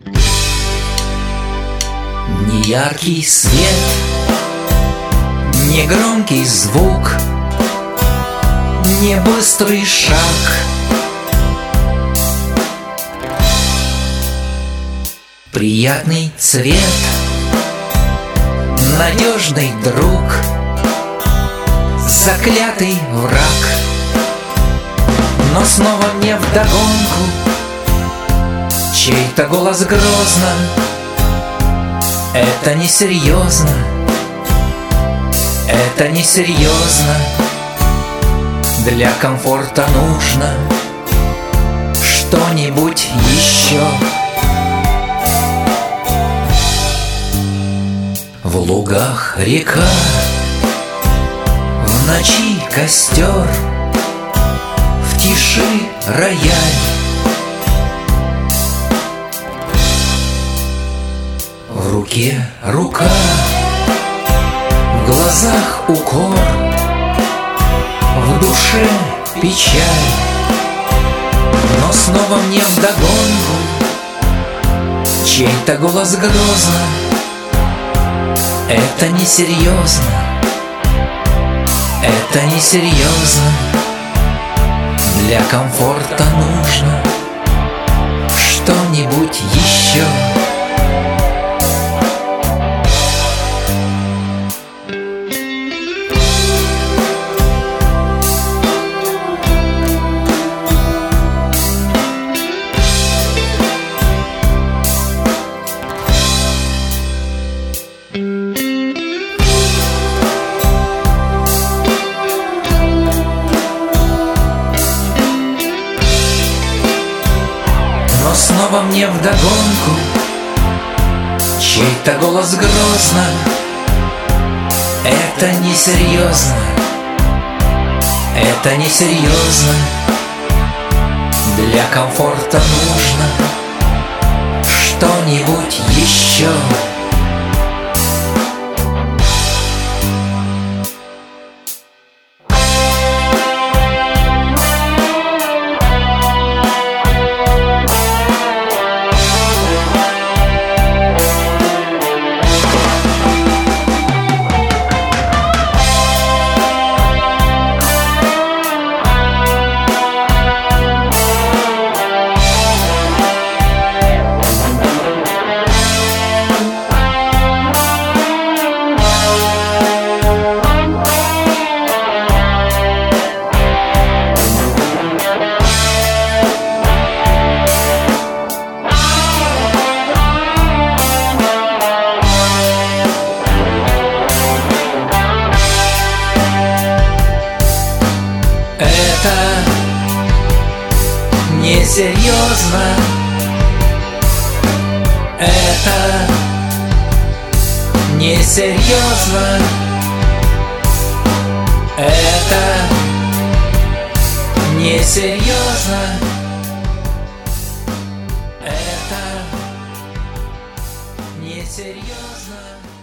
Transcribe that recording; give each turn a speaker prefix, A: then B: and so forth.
A: Не яркий свет, не громкий звук, не быстрый шаг. Приятный цвет, надежный друг, заклятый враг. Но снова мне вдогонку чей-то голос грозно: это несерьезно, это несерьезно. Для комфорта нужно что-нибудь еще. В лугах река, в ночи костер, в тиши рояль. В руке рука, в глазах укор, в душе печаль. Но снова мне вдогонку чей-то голос грозно: это несерьезно, это несерьезно. Для комфорта нужно что-нибудь еще. Но снова мне вдогонку чей-то голос грозно: это несерьезно, это несерьезно. Для комфорта нужно что-нибудь еще. Это несерьезно, это несерьезно, это несерьезно, это несерьезно.